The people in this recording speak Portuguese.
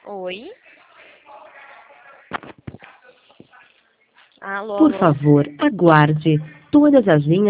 Oi? Alô, Por alô? favor, aguarde. Todas as linhas